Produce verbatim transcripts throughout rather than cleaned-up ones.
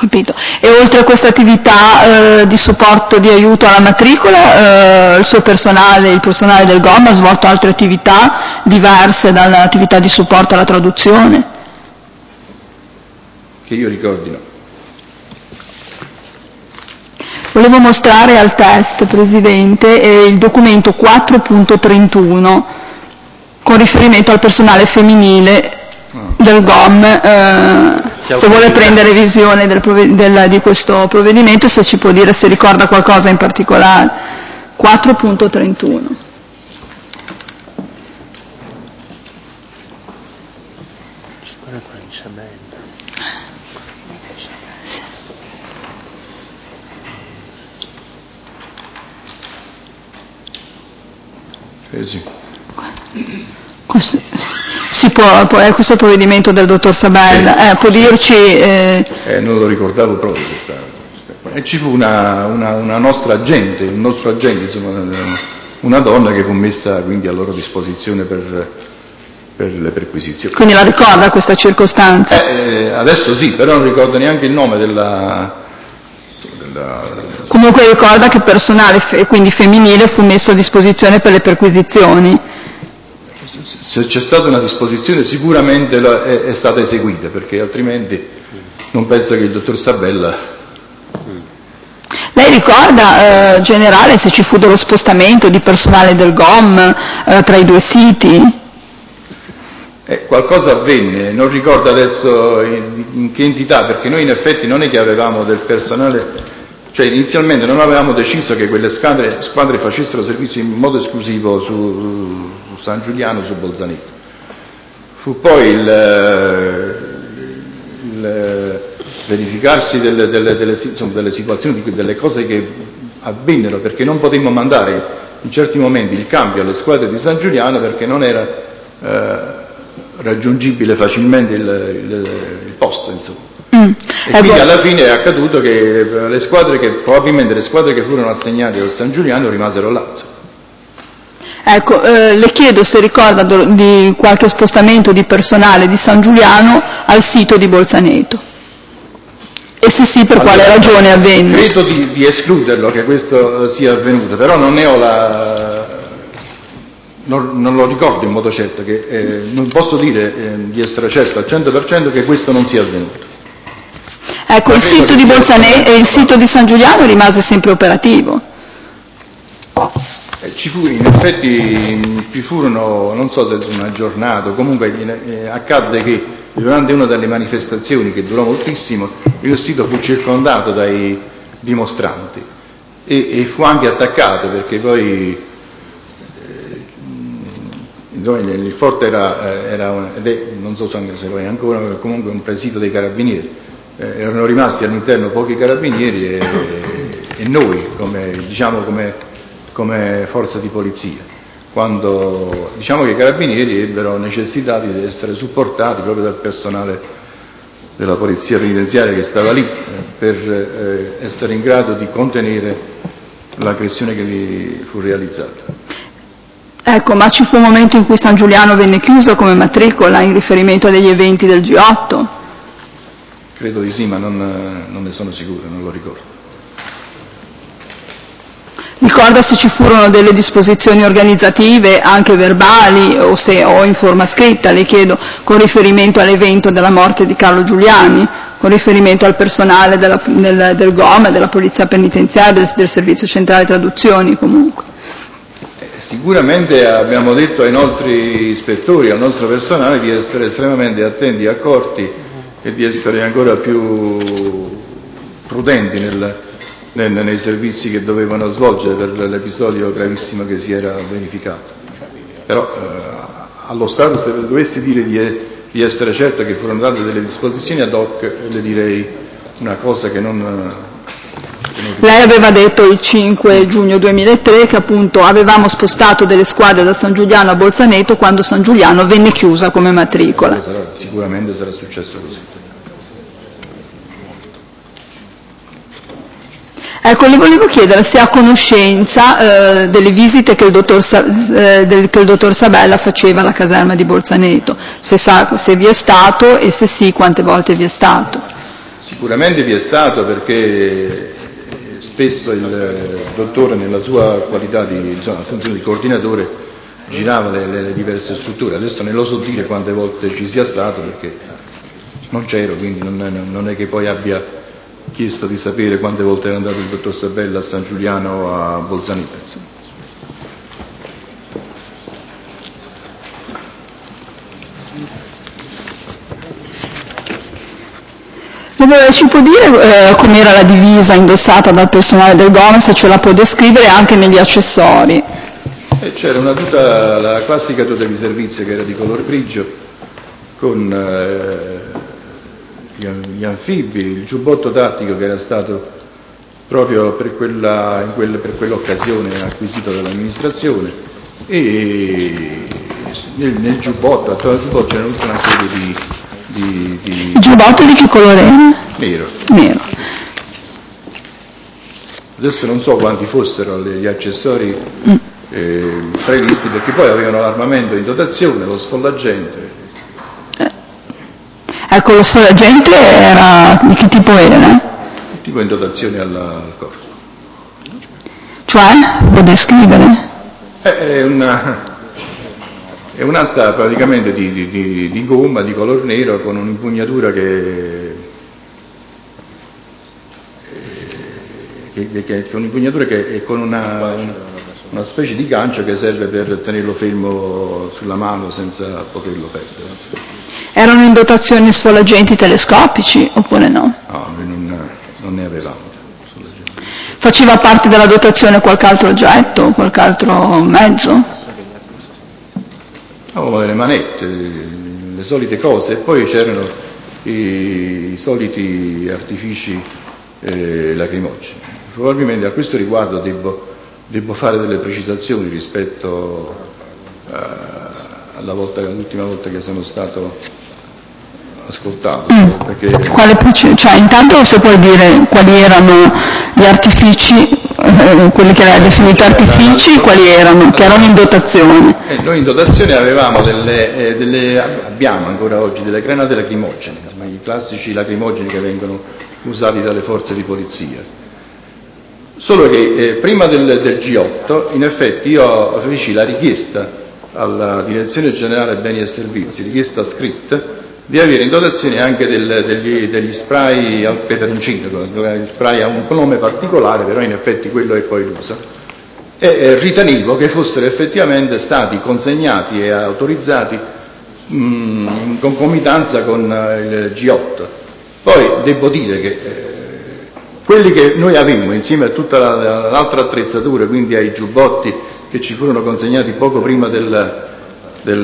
Capito. E oltre a questa attività eh, di supporto, di aiuto alla matricola, eh, il suo personale, il personale del G O M ha svolto altre attività diverse dall'attività di supporto alla traduzione? Che io ricordi no. Volevo mostrare al test, Presidente, eh, il documento quattro punto trentuno con riferimento al personale femminile del G O M, eh, se vuole prendere visione del, del, di questo provvedimento, se ci può dire se ricorda qualcosa in particolare. quattro punto trentuno. Eh sì. Questo, si può, può, è questo il provvedimento del dottor Sabella, sì. eh, può dirci... Eh... Eh, non lo ricordavo proprio questa... E ci fu una, una, una nostra agente, un nostro agente, insomma, una donna che fu messa quindi a loro disposizione per, per le perquisizioni. Quindi la ricorda questa circostanza? Eh, adesso sì, però non ricordo neanche il nome della... della... Comunque ricorda che personale, fe- quindi femminile, fu messo a disposizione per le perquisizioni. Se c'è stata una disposizione sicuramente è, è stata eseguita, perché altrimenti non penso che il dottor Sabella... Lei ricorda, eh, generale, se ci fu dello spostamento di personale del G O M eh, tra i due siti? Eh, qualcosa avvenne, non ricordo adesso in, in che entità, perché noi in effetti non è che avevamo del personale, cioè inizialmente non avevamo deciso che quelle squadre, squadre facessero servizio in modo esclusivo su, su San Giuliano, su Bolzaneto. Fu poi il, il verificarsi delle, delle, delle, insomma, delle situazioni, delle cose che avvennero, perché non potemmo mandare in certi momenti il cambio alle squadre di San Giuliano perché non era eh, raggiungibile facilmente il, il, il posto, insomma. Mm. E quindi alla fine è accaduto che le squadre che, probabilmente le squadre che furono assegnate al San Giuliano rimasero là. Ecco, eh, le chiedo se ricorda do, di qualche spostamento di personale di San Giuliano al sito di Bolzaneto. E se sì, per allora, quale ragione avvenne? Credo di, di escluderlo che questo sia avvenuto, però non ne ho la... non, non lo ricordo in modo certo, che eh, non posso dire eh, di essere certo al cento per cento che questo non sia avvenuto. Ecco, il sito di Bolzaneto e il sito di San Giuliano rimase sempre operativo. Eh, ci fu, in effetti ci furono, non so se una giornata, comunque eh, accadde che durante una delle manifestazioni che durò moltissimo il sito fu circondato dai dimostranti e, e fu anche attaccato, perché poi eh, il forte era, era un, ed è, non so se lo è ancora, comunque un presidio dei carabinieri, eh, erano rimasti all'interno pochi carabinieri e, e noi come, diciamo, come, come forza di polizia. Quando diciamo che i carabinieri ebbero necessità di essere supportati proprio dal personale della polizia penitenziaria che stava lì eh, per eh, essere in grado di contenere l'aggressione che vi fu realizzata. Ecco, ma ci fu un momento in cui San Giuliano venne chiuso come matricola in riferimento agli eventi del G otto? Credo di sì, ma non, non ne sono sicuro, non lo ricordo. Ricorda se ci furono delle disposizioni organizzative, anche verbali o, se, o in forma scritta, le chiedo, con riferimento all'evento della morte di Carlo Giuliani, con riferimento al personale della, del, del G O M, della Polizia Penitenziaria, del, del Servizio Centrale Traduzioni comunque. Eh, sicuramente abbiamo detto ai nostri ispettori, al nostro personale di essere estremamente attenti e accorti e di essere ancora più prudenti nel... nei servizi che dovevano svolgere per l'episodio gravissimo che si era verificato. Però eh, allo Stato, se dovessi dire di, di essere certo che furono date delle disposizioni ad hoc, le direi una cosa che non, che non... Lei aveva detto il cinque giugno duemilatré che appunto avevamo spostato delle squadre da San Giuliano a Bolzaneto quando San Giuliano venne chiusa come matricola. Sarà, sicuramente sarà successo così. Ecco, le volevo chiedere se ha conoscenza eh, delle visite che il, dottor Sa- eh, del, che il dottor Sabella faceva alla caserma di Bolzaneto, se sa se vi è stato e se sì, quante volte vi è stato. Sicuramente vi è stato, perché spesso il dottore nella sua qualità di insomma, funzione di coordinatore girava le, le diverse strutture. Adesso non lo so dire quante volte ci sia stato perché non c'ero, quindi non è, non è che poi abbia chiesto di sapere quante volte era andato il dottor Sabella a San Giuliano o a Bolzanita. Insomma. Ci può dire eh, com'era la divisa indossata dal personale del G O M, se ce la può descrivere anche negli accessori? E c'era una tuta, la classica tuta di servizio che era di color grigio, con eh, gli anfibi, il giubbotto tattico che era stato proprio per, quella, in quelle, per quell'occasione acquisito dall'amministrazione, e nel, nel giubbotto, attorno al giubbotto c'era tutta una serie di... di, di... Il giubbotto di che colore era? Nero. Nero. Adesso non so quanti fossero gli accessori mm. eh, previsti, perché poi avevano l'armamento in dotazione, lo sfollagente. Eh. Ecco, lo sfollagente era di che tipo era? Tipo in dotazione alla, al corpo. Cioè? Può descrivere? Eh, è una... È un'asta praticamente di, di, di, di gomma di color nero con un'impugnatura che, che, che, che un'impugnatura che è con una, una specie di gancio che serve per tenerlo fermo sulla mano senza poterlo perdere. Erano in dotazione sfollagenti telescopici oppure no? No, noi non, non ne avevamo. Faceva parte della dotazione qualche altro oggetto, qualche altro mezzo? Avevamo delle manette, le solite cose, e poi c'erano i, i soliti artifici eh, lacrimogeni. Probabilmente a questo riguardo devo, devo fare delle precisazioni rispetto eh, alla volta, all'ultima volta che sono stato ascoltato. Mm. Perché... Quale preci- cioè, intanto se puoi dire quali erano gli artifici, eh, quelli che hai definito artifici, quali erano, che erano in dotazione. Eh, noi in dotazione avevamo delle, eh, delle, abbiamo ancora oggi delle granate lacrimogene, i classici lacrimogeni che vengono usati dalle forze di polizia. Solo che eh, prima del, del G otto, in effetti io feci la richiesta alla Direzione Generale Beni e Servizi, richiesta scritta, di avere in dotazione anche del, degli, degli spray al peperoncino, gli spray ha un nome particolare, però in effetti quello è poi l'usa. E eh, ritenevo che fossero effettivamente stati consegnati e autorizzati mh, in concomitanza con eh, il G otto. Poi devo dire che eh, quelli che noi avevamo insieme a tutta la, l'altra attrezzatura, quindi ai giubbotti che ci furono consegnati poco prima del, del,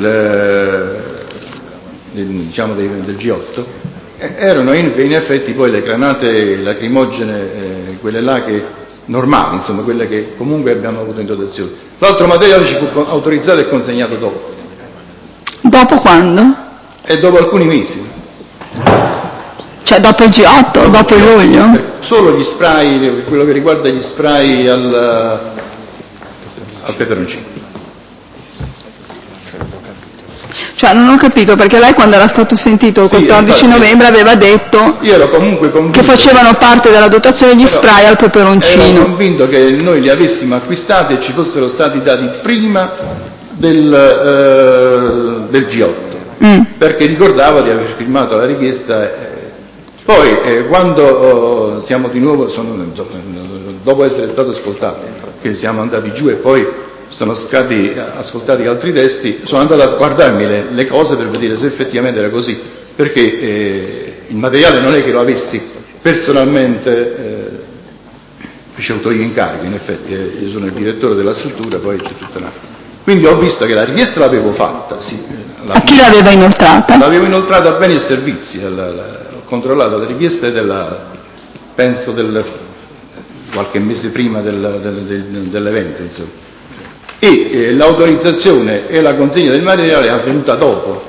del, diciamo del, del G otto, eh, erano in, in effetti poi le granate lacrimogene, eh, quelle là che normali, insomma, quelle che comunque abbiamo avuto in dotazione. L'altro materiale ci fu autorizzato e consegnato dopo. Dopo quando? E dopo alcuni mesi. Cioè dopo il G otto, dopo, dopo il luglio? Solo gli spray, quello che riguarda gli spray al, al peperoncino. Cioè non ho capito, perché lei quando era stato sentito il quattordici sì, novembre aveva detto io ero comunque che facevano parte della dotazione gli spray al peperoncino. Ero convinto che noi li avessimo acquistati e ci fossero stati dati prima del, eh, del G otto, mm. perché ricordavo di aver firmato la richiesta. Eh, poi eh, quando oh, siamo di nuovo, sono, dopo essere stato ascoltato, che siamo andati giù e poi sono stati ascoltati altri testi, sono andato a guardarmi le, le cose per vedere se effettivamente era così, perché eh, il materiale non è che lo avessi personalmente eh, ricevuto io in carico, in effetti eh, io sono il direttore della struttura, poi c'è tutta una... Quindi ho visto che la richiesta l'avevo fatta, sì. A chi l'aveva inoltrata? L'avevo inoltrata a Beni e Servizi, alla, la, ho controllato le richieste della, penso del qualche mese prima del, del, del, dell'evento, insomma. E eh, l'autorizzazione e la consegna del materiale è avvenuta dopo.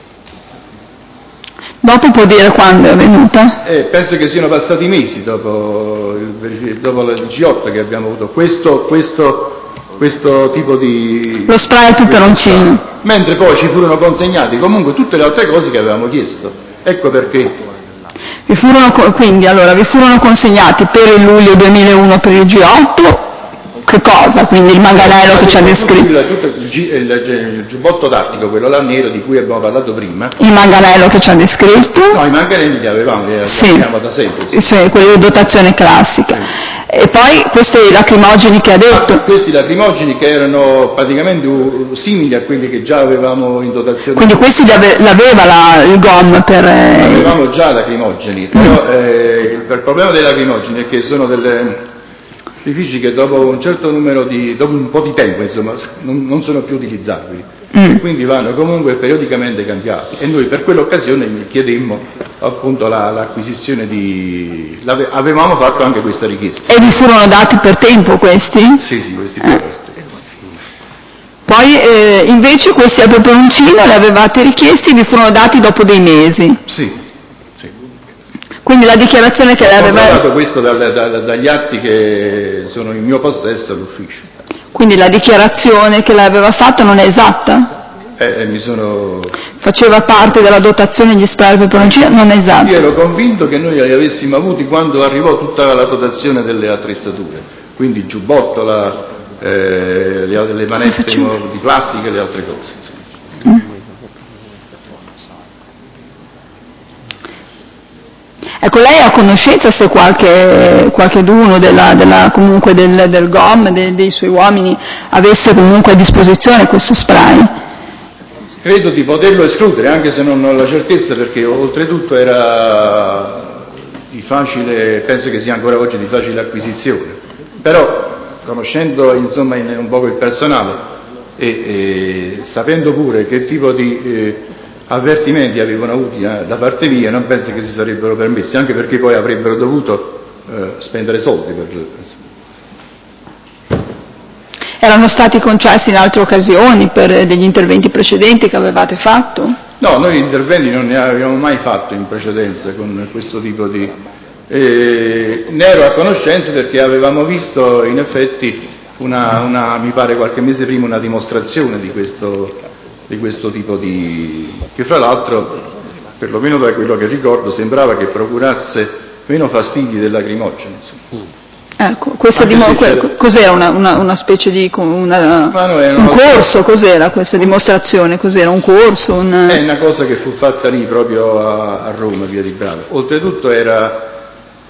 Dopo può dire quando è avvenuta? Eh, penso che siano passati mesi dopo il, dopo il G otto che abbiamo avuto questo, questo, questo tipo di... Lo spray al peperoncino. Mentre poi ci furono consegnati comunque tutte le altre cose che avevamo chiesto. Ecco perché. Vi furono, quindi allora vi furono consegnati per il luglio duemilauno per il G otto che cosa? Quindi il manganello che ci ha descritto. Il, il, il, il giubbotto tattico, quello là nero di cui abbiamo parlato prima. Il manganello che ci ha descritto? No, i manganelli li avevamo, li sì. abbiamo da sempre. Sì. Sì, quelli di dotazione classica. Sì. E poi questi lacrimogeni che ha detto? Ah, questi lacrimogeni che erano praticamente simili a quelli che già avevamo in dotazione. Quindi questi li ave- l'aveva la, il G O M per... Eh... Avevamo già lacrimogeni, però eh, il, il problema dei lacrimogeni è che sono delle... edifici che dopo un certo numero di, dopo un po' di tempo insomma non, non sono più utilizzabili mm. e quindi vanno comunque periodicamente cambiati e noi per quell'occasione chiedemmo appunto la, l'acquisizione di, avevamo fatto anche questa richiesta. E vi furono dati per tempo questi? Sì, sì, questi eh. per Poi eh, invece questi a peperoncino li avevate richiesti e vi furono dati dopo dei mesi? Sì. Quindi la dichiarazione che lei aveva... Ho trovato questo da, da, da, dagli atti che sono in mio possesso all'ufficio. Quindi la dichiarazione che lei aveva fatto non è esatta? Eh, eh, mi sono... Faceva parte della dotazione degli spray al peperoncino? Non è esatta. Io ero convinto che noi li avessimo avuti quando arrivò tutta la dotazione delle attrezzature, quindi il giubbotto, la, eh, le, le manette di plastica e le altre cose. Mm. Ecco, lei ha conoscenza se qualche qualcheduno della, della, comunque del, del G O M, dei, dei suoi uomini, avesse comunque a disposizione questo spray? Credo di poterlo escludere, anche se non ho la certezza, perché oltretutto era di facile, penso che sia ancora oggi di facile acquisizione. Però, conoscendo insomma in, un poco il personale e, e sapendo pure che tipo di... Eh, avvertimenti avevano avuti eh, da parte mia, non penso che si sarebbero permessi, anche perché poi avrebbero dovuto eh, spendere soldi per... Erano stati concessi in altre occasioni per degli interventi precedenti che avevate fatto? No, noi interventi non ne abbiamo mai fatto in precedenza con questo tipo di... Eh, ne ero a conoscenza perché avevamo visto in effetti una, una, mi pare qualche mese prima, una dimostrazione di questo... di questo tipo di... che fra l'altro, perlomeno da quello che ricordo, sembrava che procurasse meno fastidi del lacrimogeno. Ecco, questa dimo... que... cos'era una, una, una specie di... Una... No, un corso, cos'era questa dimostrazione? Cos'era un corso? Un... È una cosa che fu fatta lì proprio a, a Roma, via di Brava. Oltretutto era...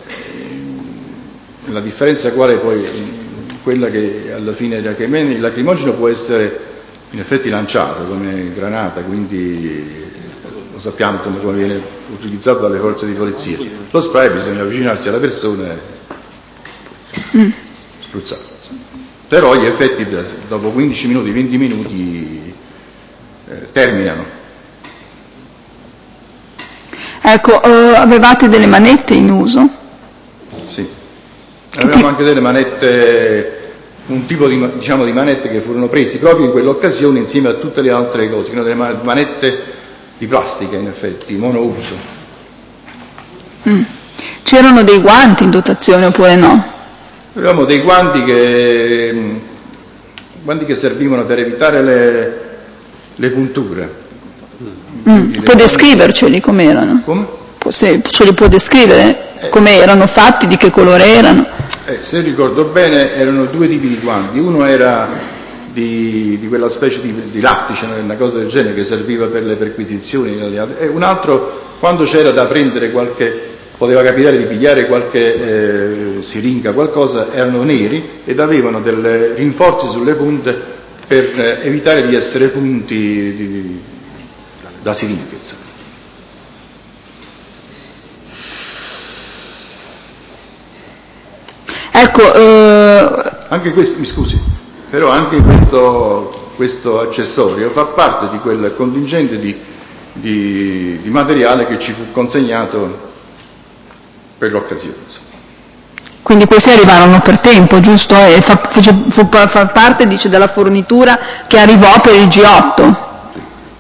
la differenza quale poi, quella che alla fine era che il lacrimogeno può essere in effetti lanciato come granata, quindi lo sappiamo insomma come viene utilizzato dalle forze di polizia. Lo spray bisogna avvicinarsi alla persona e mm. spruzzare. Però gli effetti dopo quindici minuti, venti minuti eh, terminano. Ecco, eh, avevate delle manette in uso? Sì, avevamo anche delle manette, un tipo di, diciamo, di manette che furono presi proprio in quell'occasione insieme a tutte le altre cose, che erano delle manette di plastica in effetti, monouso. Mm. C'erano dei guanti in dotazione oppure no? Avevamo dei guanti che, guanti che servivano per evitare le, le punture. Mm. Le può descriverceli com'erano? Come? Se ce li può descrivere? Eh. Come erano fatti, di che colore erano? Eh, se ricordo bene erano due tipi di guanti, uno era di, di quella specie di, di lattice, una cosa del genere che serviva per le perquisizioni, e un altro quando c'era da prendere qualche, poteva capitare di pigliare qualche eh, siringa, qualcosa, erano neri ed avevano dei rinforzi sulle punte per eh, evitare di essere punti di, da siringhe, insomma. Ecco, eh... anche questo, mi scusi, però anche questo, questo accessorio fa parte di quel contingente di, di, di materiale che ci fu consegnato per l'occasione. Quindi questi arrivarono per tempo, giusto? E fa, fece, fu, fa parte, dice, della fornitura che arrivò per il G otto? Sì.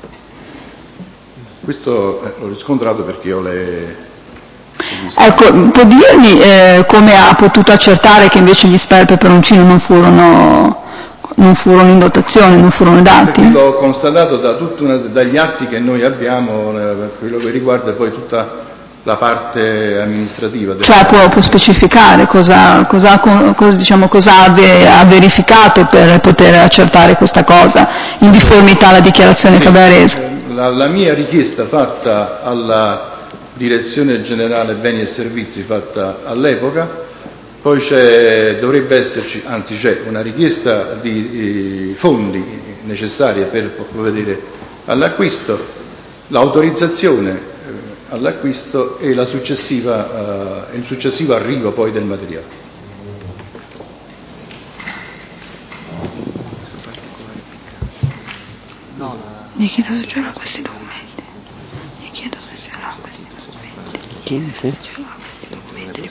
Questo eh, l'ho riscontrato perché ho le... Ecco, può dirmi eh, come ha potuto accertare che invece gli spray al peperoncino non furono, non furono in dotazione, non furono dati? Perché l'ho constatato da tutta una, dagli atti che noi abbiamo, eh, quello che riguarda poi tutta la parte amministrativa. Del cioè può, può specificare cosa, cosa, cosa, diciamo, cosa ha, ve, ha verificato per poter accertare questa cosa, in difformità alla dichiarazione sì, che aveva reso. La, la mia richiesta fatta alla Direzione Generale Beni e Servizi, fatta all'epoca, poi c'è, dovrebbe esserci, anzi c'è una richiesta di eh, fondi necessari per provvedere all'acquisto, l'autorizzazione all'acquisto e la successiva, uh, il successivo arrivo poi del materiale. No. Gli chiedo se ce l'ha questi documenti. Gli chiedo se ce l'ha questi documenti. Chiedi se ce l'ha questi documenti.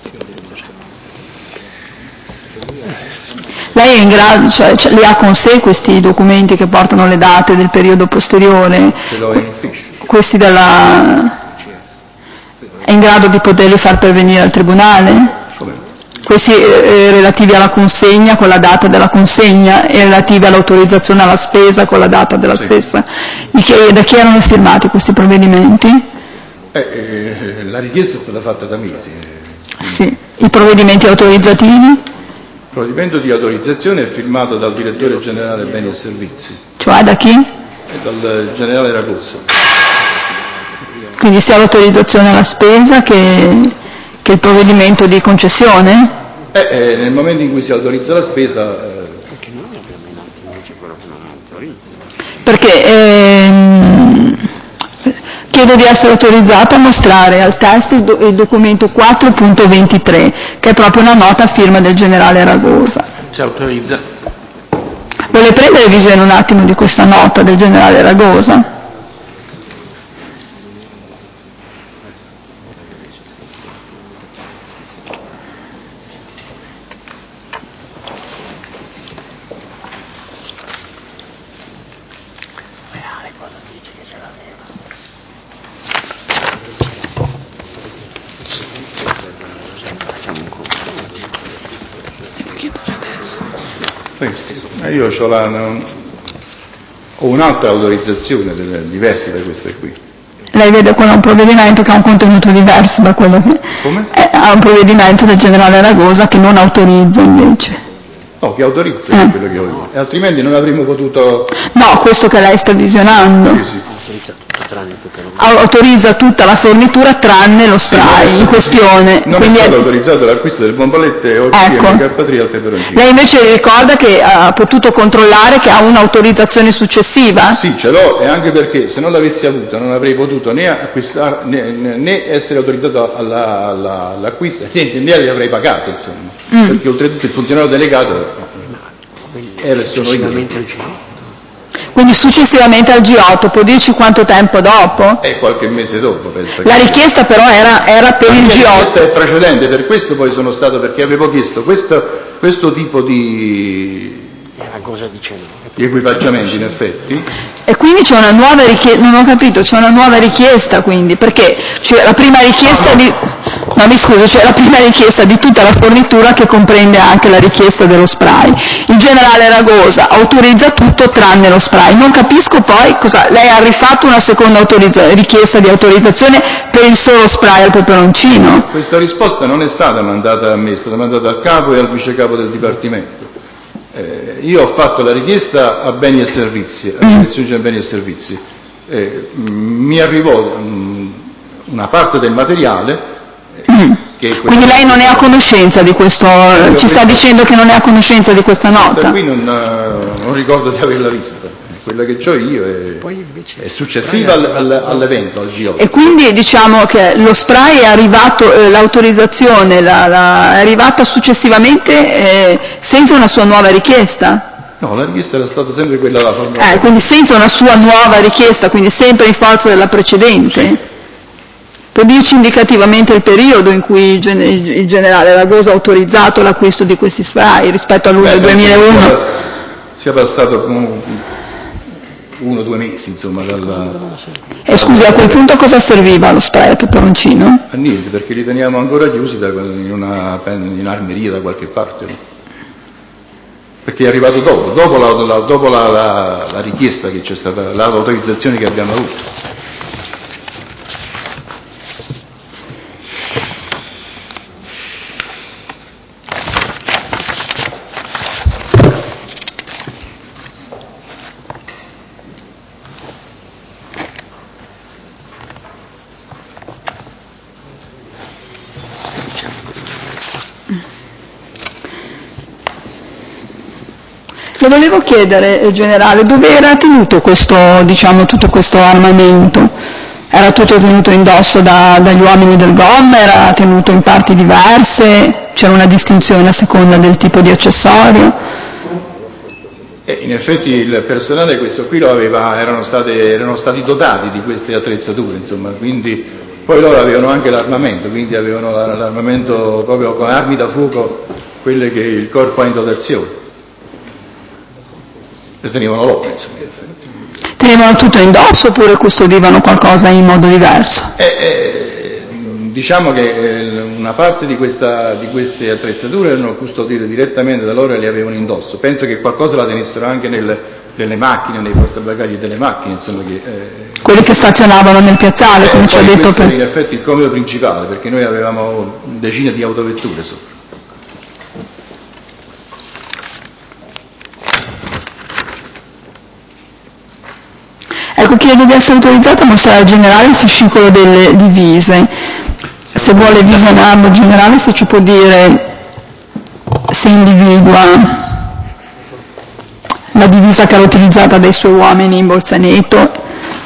Lei è in grado, cioè, cioè, li ha con sé questi documenti che portano le date del periodo posteriore? Ce l'ho in ufficio. Questi della... È in grado di poterli far pervenire al Tribunale? Come? Questi eh, relativi alla consegna con la data della consegna e relativi all'autorizzazione alla spesa con la data della sì. stessa. Di che, da chi erano firmati questi provvedimenti? Eh, eh, la richiesta è stata fatta da mesi. Sì. I provvedimenti autorizzativi? Il provvedimento di autorizzazione è firmato dal Direttore Generale Beni e Servizi. Cioè da chi? E dal Generale Ragoso. Quindi sia l'autorizzazione alla spesa che, che il provvedimento di concessione? Eh, eh, nel momento in cui si autorizza la spesa... Eh... Perché noi abbiamo in atto invece quello che non autorizza. Perché ehm, chiedo di essere autorizzata a mostrare al test il, do, il documento quattro punto ventitré, che è proprio una nota a firma del generale Ragosa. Si autorizza. Vuole prendere visione un attimo di questa nota del generale Ragosa? Io ho, la, ho un'altra autorizzazione diversa da questa qui. Lei vede quello è un provvedimento che ha un contenuto diverso da quello che... Come? È, ha un provvedimento del generale Ragosa che non autorizza invece. No, che autorizza eh. quello che ho, e altrimenti non avremmo potuto... No, questo che lei sta visionando. Sì, sì. Autorizza tutta la fornitura tranne lo spray sì, in questione. Non Quindi è stato è... autorizzato l'acquisto del bombolette O C M K tre al peperoncino. Lei invece ricorda che ha potuto controllare che ha un'autorizzazione successiva? Sì, ce l'ho, e anche perché se non l'avessi avuta non avrei potuto né acquistare né, né essere autorizzato alla, alla, all'acquisto né, né li avrei pagato, insomma. Mm. Perché oltretutto il funzionario delegato era e sono io. Quindi successivamente al G otto, può dirci quanto tempo dopo? Eh, qualche mese dopo, penso. La richiesta però era, era per la il G otto. La richiesta è precedente, per questo poi sono stato, perché avevo chiesto questo, questo tipo di, di equipaggiamenti, in effetti. E quindi c'è una nuova richiesta, non ho capito, c'è una nuova richiesta quindi, perché cioè, la prima richiesta ah, no. di... No, mi scuso, c'è la prima richiesta di tutta la fornitura che comprende anche la richiesta dello spray. Il generale Ragosa autorizza tutto tranne lo spray. Non capisco poi cosa... Lei ha rifatto una seconda autorizza... richiesta di autorizzazione per il solo spray al peperoncino? Questa risposta non è stata mandata a me, è stata mandata al capo e al vicecapo del Dipartimento. Eh, io ho fatto la richiesta a Beni e Servizi, alla Direzione Generale Beni e Servizi. Eh, mi arrivò mh, una parte del materiale. Mm. Quindi lei non è a conoscenza di questo, eh, ci sta dicendo che non è a conoscenza di questa nota? Questa qui non, non ricordo di averla vista, quella che ho io è, è successiva al, al, all'evento, al G otto. E quindi diciamo che lo spray è arrivato, eh, l'autorizzazione la, la, è arrivata successivamente eh, senza una sua nuova richiesta? No, la richiesta era stata sempre quella là. Eh, quindi senza una sua nuova richiesta, quindi sempre in forza della precedente? Sì. Può dirci indicativamente il periodo in cui il generale Ragosa ha autorizzato l'acquisto di questi spray rispetto a luglio duemilauno? Sia passato uno o due mesi, insomma, dalla... E scusi, a quel punto cosa serviva lo spray al peperoncino? A niente, perché li teniamo ancora chiusi da, in, una, in un'armeria da qualche parte. No? Perché è arrivato dopo, dopo, la, la, dopo la, la, la richiesta che c'è stata, l'autorizzazione che abbiamo avuto. Le volevo chiedere, eh, generale, dove era tenuto questo, diciamo, tutto questo armamento? Era tutto tenuto indosso da, dagli uomini del G O M? Era tenuto in parti diverse? C'era una distinzione a seconda del tipo di accessorio? Eh, in effetti il personale questo qui lo aveva, erano, state, erano stati dotati di queste attrezzature, insomma, quindi poi loro avevano anche l'armamento, quindi avevano l'armamento proprio con armi da fuoco, quelle che il corpo ha in dotazione. Le tenevano loro, insomma. Tenevano tutto indosso oppure custodivano qualcosa in modo diverso? Eh, eh, diciamo che una parte di, questa, di queste attrezzature erano custodite direttamente da loro e le avevano indosso. Penso che qualcosa la tenessero anche nel, nelle macchine, nei portabagagli delle macchine, insomma. Che, eh, quelli che stazionavano nel piazzale, eh, come ci ha detto questo per... in effetti il compito principale, perché noi avevamo decine di autovetture sopra. Ecco, chiedo di essere autorizzata a mostrare al generale il fascicolo delle divise. Se vuole visionarlo, generale, se ci può dire se individua la divisa che era utilizzata dai suoi uomini in Bolzaneto.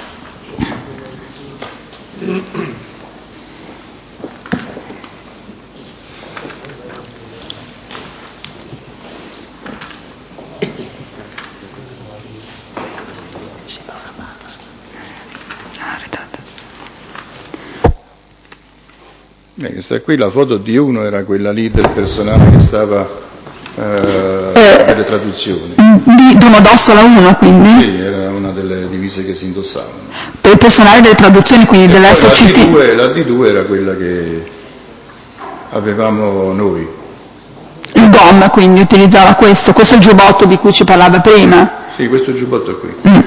Beh, questa qui la foto di uno era quella lì del personale che stava eh, eh, nelle traduzioni. Di Domodossola uno, quindi? Sì, era una delle divise che si indossavano. Per il personale delle traduzioni, quindi dell'S C T? La D due, la D due era quella che avevamo noi. Il G O M quindi utilizzava questo, questo è il giubbotto di cui ci parlava prima? Sì, questo giubbotto qui. Mm.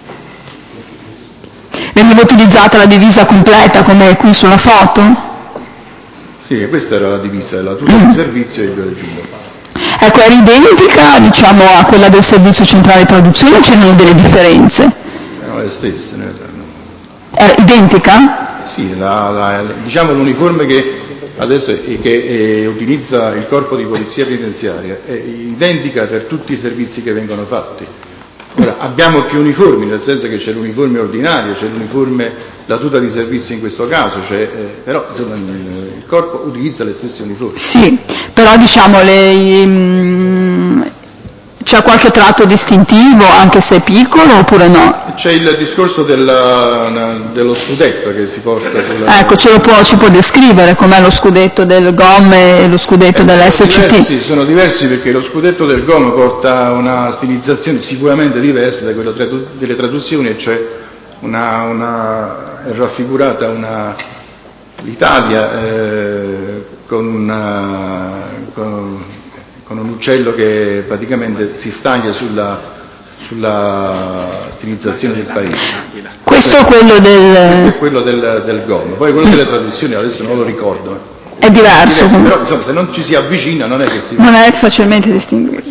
Veniva utilizzata la divisa completa come qui sulla foto? Sì, questa era la divisa, la tuta di servizio e il giubbotto. Ecco, era identica, diciamo, a quella del servizio centrale di traduzione o c'erano delle differenze? Erano le stesse. Ne era identica? Sì, la, la, diciamo l'uniforme che adesso è, che è, utilizza il corpo di polizia penitenziaria è identica per tutti i servizi che vengono fatti. Ora, abbiamo più uniformi, nel senso che c'è l'uniforme ordinario, c'è l'uniforme, la tuta di servizio in questo caso, c'è, eh, però insomma, il corpo utilizza le stesse uniformi. Sì, però diciamo le, mh, c'è qualche tratto distintivo, anche se è piccolo, oppure no? C'è il discorso della, dello scudetto che si porta sulla... Ecco, ce lo può, ci può descrivere com'è lo scudetto del G O M e lo scudetto eh, dell'S C T? Sì, sono diversi perché lo scudetto del G O M porta una stilizzazione sicuramente diversa da quella tradu- delle traduzioni, cioè una, una, è raffigurata una, l'Italia eh, con, una, con, con un uccello che praticamente si staglia sulla sulla stilizzazione del paese. Questo è quello del... Questo è quello del, del G O M, poi quello delle traduzioni adesso non lo ricordo. È diverso. Diverso, però insomma se non ci si avvicina non è che si... Non è facilmente distinguibile.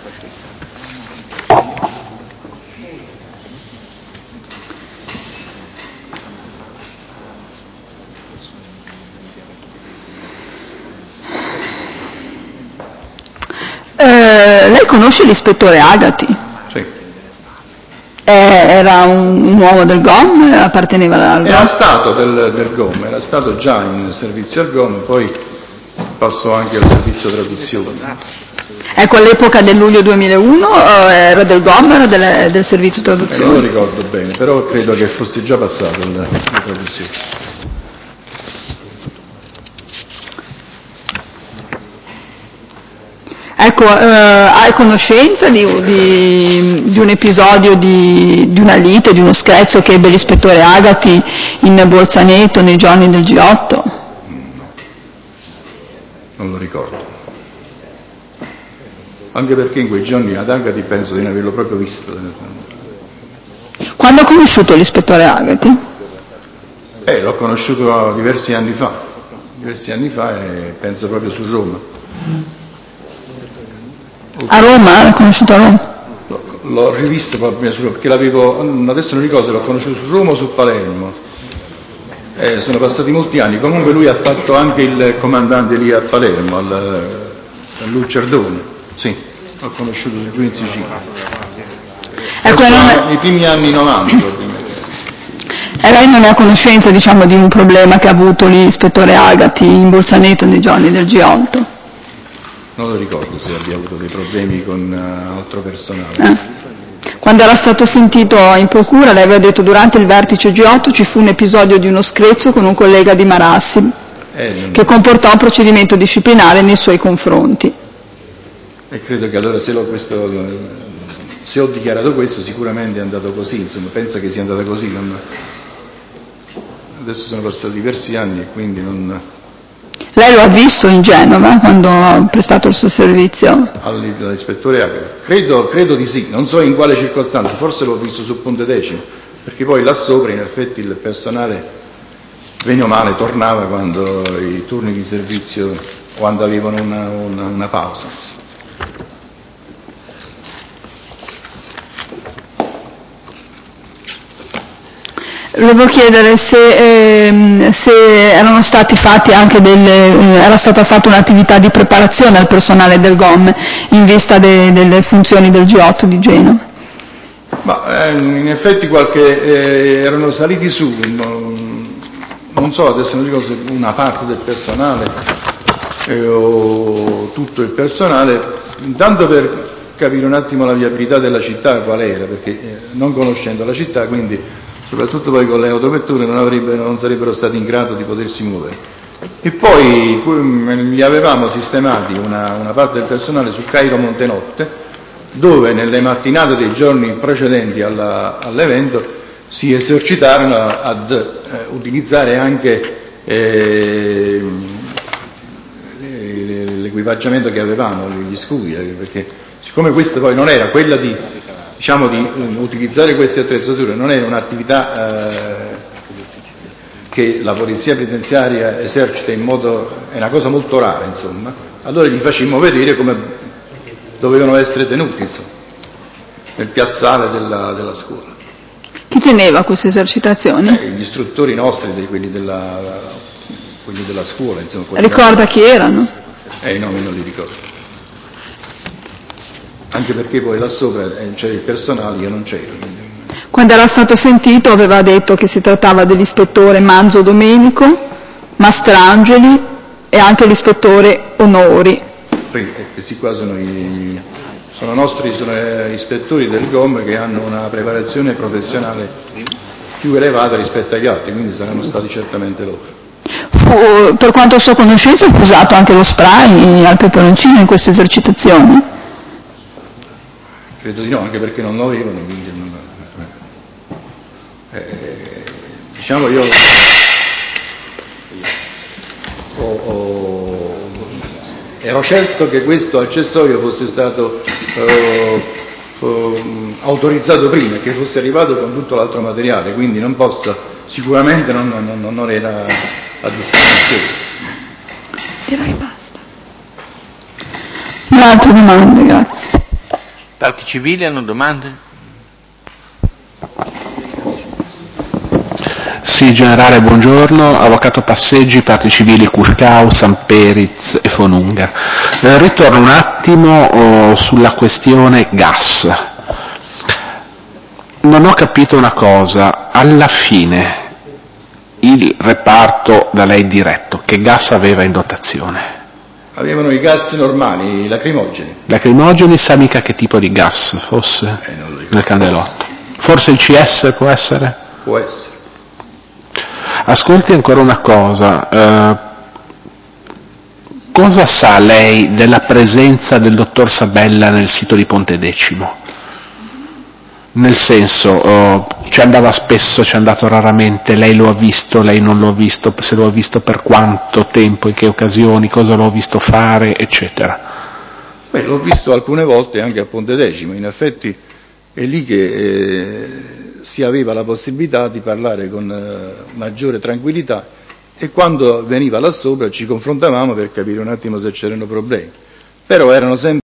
Eh, lei conosce l'ispettore Agati? Sì. Era un, un uomo del G O M? Apparteneva al G O M? Era stato del, del G O M, era stato già in servizio al G O M, poi passò anche al servizio traduzione. Ecco, all'epoca del luglio duemilauno eh, era del G O M o era del, del servizio traduzione? Eh, non lo ricordo bene, però credo che fosse già passato la, la traduzione. Ecco, eh, hai conoscenza di, di, di un episodio di, di una lite, di uno scherzo che ebbe l'ispettore Agati in Bolzaneto nei giorni del G otto? No, non lo ricordo. Anche perché in quei giorni ad Agati penso di non averlo proprio visto. Quando ha conosciuto l'ispettore Agati? Eh, l'ho conosciuto diversi anni fa, diversi anni fa e penso proprio su Roma. A Roma? L'ha conosciuto a Roma? L'ho rivisto proprio su Roma, perché l'avevo, adesso non ricordo se l'ho conosciuto su Roma o su Palermo. Eh, sono passati molti anni, comunque lui ha fatto anche il comandante lì a Palermo, al, al Lucerdone. Sì. L'ho conosciuto giù in Sicilia. Ecco, non è... nei primi anni novanta. E lei non è a conoscenza, diciamo, di un problema che ha avuto l'ispettore Agati in Bolzaneto nei giorni del G otto? Non lo ricordo se abbia avuto dei problemi con uh, altro personale. Eh. Quando era stato sentito in procura, lei aveva detto durante il vertice G otto ci fu un episodio di uno screzio con un collega di Marassi eh, non... che comportò un procedimento disciplinare nei suoi confronti. E credo che allora se, lo, questo, se ho dichiarato questo sicuramente è andato così, insomma, penso che sia andata così. Non... Adesso sono passati diversi anni e quindi non... Lei lo ha visto in Genova quando ha prestato il suo servizio? All'ispettore Agati? Credo, credo di sì, non so in quale circostanza, forse l'ho visto su Ponte Decimo, perché poi là sopra in effetti il personale, bene o male, tornava quando i turni di servizio, quando avevano una, una, una pausa. Volevo chiedere se, ehm, se erano stati fatti anche delle, eh, era stata fatta un'attività di preparazione al personale del G O M in vista de, delle funzioni del G otto di Genova. Ma eh, in effetti qualche, eh, erano saliti su, non, non so adesso non dico se una parte del personale eh, o tutto il personale, intanto per capire un attimo la viabilità della città qual era, perché eh, non conoscendo la città, quindi soprattutto poi con le autovetture non, non sarebbero stati in grado di potersi muovere. E poi gli avevamo sistemati una, una parte del personale su Cairo Montenotte, dove nelle mattinate dei giorni precedenti alla, all'evento si esercitarono ad eh, utilizzare anche eh, l'equipaggiamento che avevamo, gli scudi, perché siccome questa poi non era quella di diciamo di um, utilizzare queste attrezzature, non era un'attività eh, che la polizia penitenziaria esercita in modo, è una cosa molto rara insomma, allora gli facemmo vedere come dovevano essere tenuti insomma, nel piazzale della, della scuola. Chi teneva queste esercitazioni? Eh, gli istruttori nostri, dei, quelli, della, quelli della scuola insomma. Ricorda da... chi erano? Eh, i nomi non li ricordo. Anche perché poi là sopra c'era il personale, io non c'ero. Quando era stato sentito aveva detto che si trattava dell'ispettore Manzo Domenico, Mastrangeli e anche l'ispettore Onori. Questi qua sono, i, sono nostri sono ispettori del G O M che hanno una preparazione professionale più elevata rispetto agli altri, quindi saranno stati certamente loro. Fu, per quanto a sua conoscenza fu usato anche lo spray al peperoncino in queste esercitazioni? Credo di no, anche perché non lo avevano, quindi non, eh, diciamo io ho, ho, ero certo che questo accessorio fosse stato eh, eh, autorizzato prima, che fosse arrivato con tutto l'altro materiale, quindi non posso, sicuramente non, non, non era a disposizione. Direi basta. Altre domande, grazie. Parchi civili hanno domande? Sì, generale, buongiorno. Avvocato Passeggi, parti civili Cuscau, San Periz e Fonunga. Eh, ritorno un attimo oh, sulla questione gas. Non ho capito una cosa. Alla fine il reparto da lei diretto, che gas aveva in dotazione? Avevano i gas normali, i lacrimogeni. Lacrimogeni, sa mica che tipo di gas fosse eh, non lo ricordo. Nel candelotto. Forse il C S può essere? Può essere. Ascolti ancora una cosa. Eh, cosa sa lei della presenza del dottor Sabella nel sito di Ponte Decimo? Nel senso, oh, ci andava spesso, ci è andato raramente, lei lo ha visto, lei non lo ha visto, se lo ha visto per quanto tempo, in che occasioni, cosa lo ha visto fare, eccetera. Beh, l'ho visto alcune volte anche a Ponte Decimo, in effetti è lì che eh, si aveva la possibilità di parlare con eh, maggiore tranquillità e quando veniva là sopra ci confrontavamo per capire un attimo se c'erano problemi, però erano sempre